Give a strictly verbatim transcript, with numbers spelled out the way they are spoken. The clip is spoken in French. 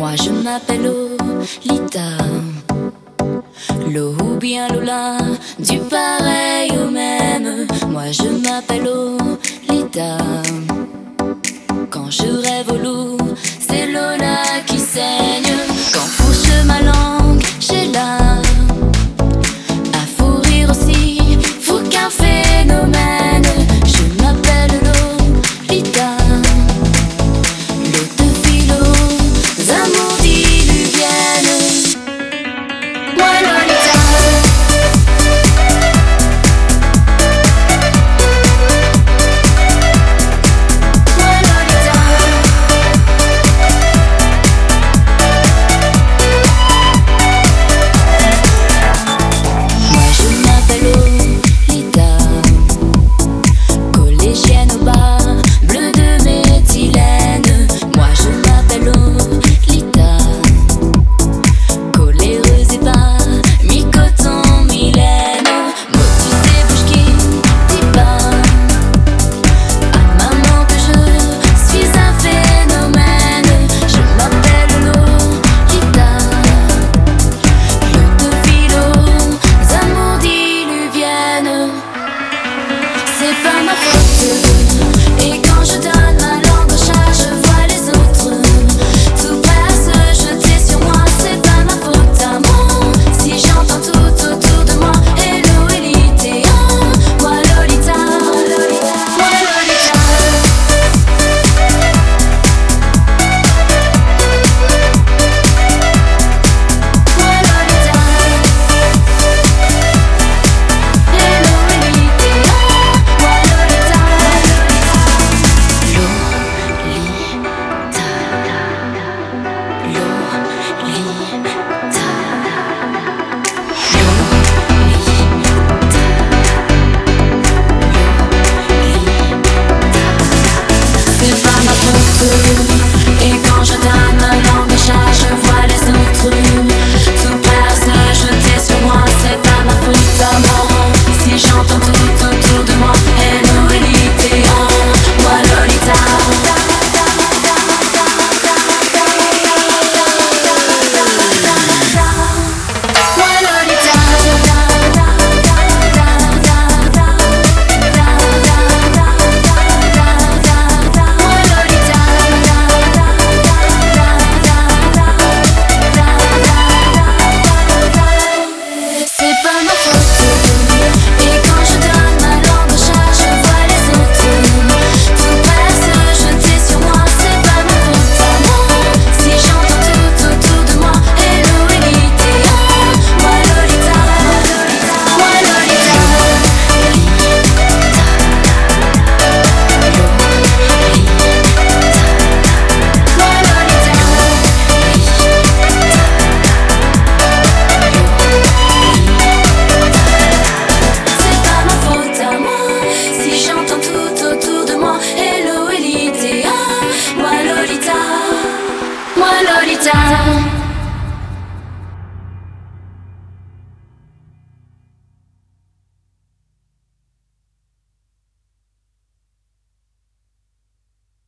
Moi je m'appelle Lolita, Lo ou bien Lola, du pareil au même. Moi je m'appelle Lolita. Quand je rêve au loup, c'est Lola qui saigne. Quand fourche ma langue, j'ai là à fou rire aussi, fou qu'un phénomène. Je m'appelle Lolita, l'eau de philo, amours diluviennes. Moi Lolita, moi Lolita, moi je m'appelle Lolita, collégienne au bar, bleu de méthylène. Moi je m'appelle Lolita, coléreuse et pas mi-coton, mi-laine. Motus et bouche qui dit pas à maman que je suis un phénomène. Je m'appelle Lolita, l'eau de philo, amours diluviennes. C'est pas ma faute. Et quand je donne ma langue au chat, je vois les autres tout prêts à se jeter sur moi. C'est pas ma faute à moi si j'entends tout autour de moi hello Elite. Moi Lolita, moi Lolita, moi Lolita, hello Elite. Moi Lolita, c'est pas ma faute. Et quand je donne ma langue au chat, je vois les autres tout prêts à se jeter sur moi. C'est pas ma faute à moi si j'entends tout autour de moi hello Elite. Moi Lolita, moi Lolita, c'est pas ma faute. Et quand je donne ma langue au chat, je vois les autres tout prêts à se jeter sur moi. C'est pas ma faute à moi si j'entends tout autour de moi hello Elite. Moi Lolita, moi Lolita, moi Lolita, c'est pas ma faute à moi si j'entends tout autour de moi hello Elite. Moi Lolita, moi Lolita.